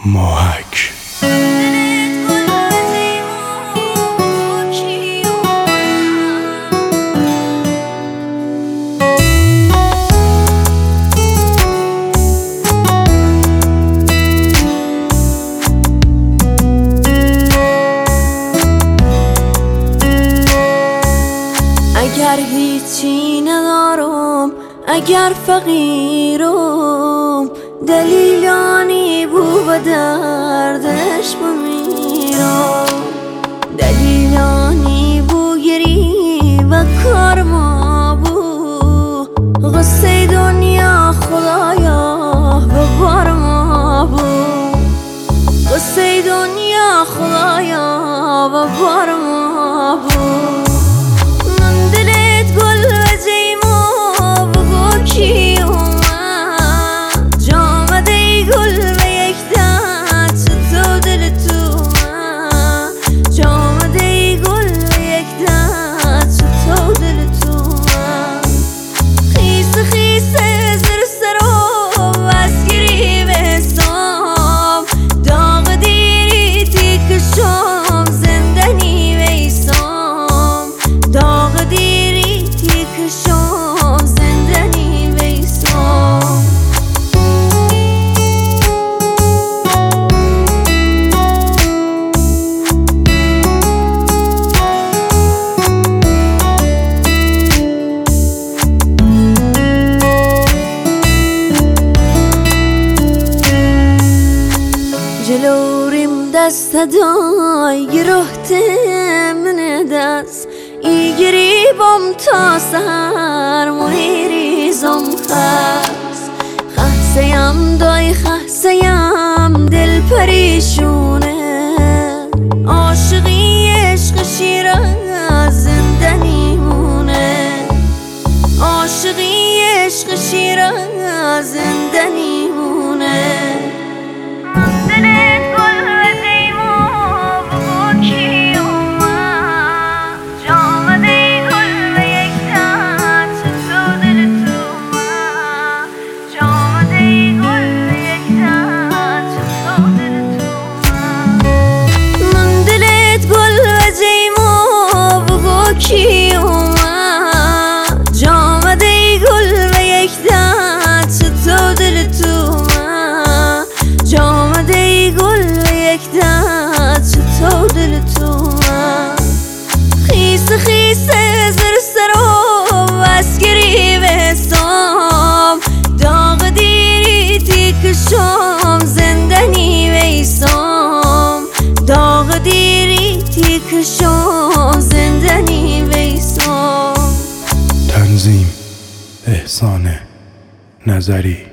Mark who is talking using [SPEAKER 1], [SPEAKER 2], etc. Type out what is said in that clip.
[SPEAKER 1] محک.
[SPEAKER 2] اگر هیچی ندارم، اگر فقیرم، دلیلانی بو به دردش بمیرم، دلیلانی بو گری و کار ما بو، غصه دنیا خدایا به بار ما بو، غصه دنیا خدایا به بار ما بو. جلوریم دست دای گرفته من دست ای گریبم تا سهر مهریزم خست خستیم دای خستیم دل پریشونه عاشقی عشق شیراز زندنی مونه عاشقی عشق شیراز زندنی مونه خیسه زر سرم از گریبستم داغ دیری تیکشم زندنی ویسم داغ دیری تیکشم زندنی ویسم.
[SPEAKER 1] تنظیم احسان نظری.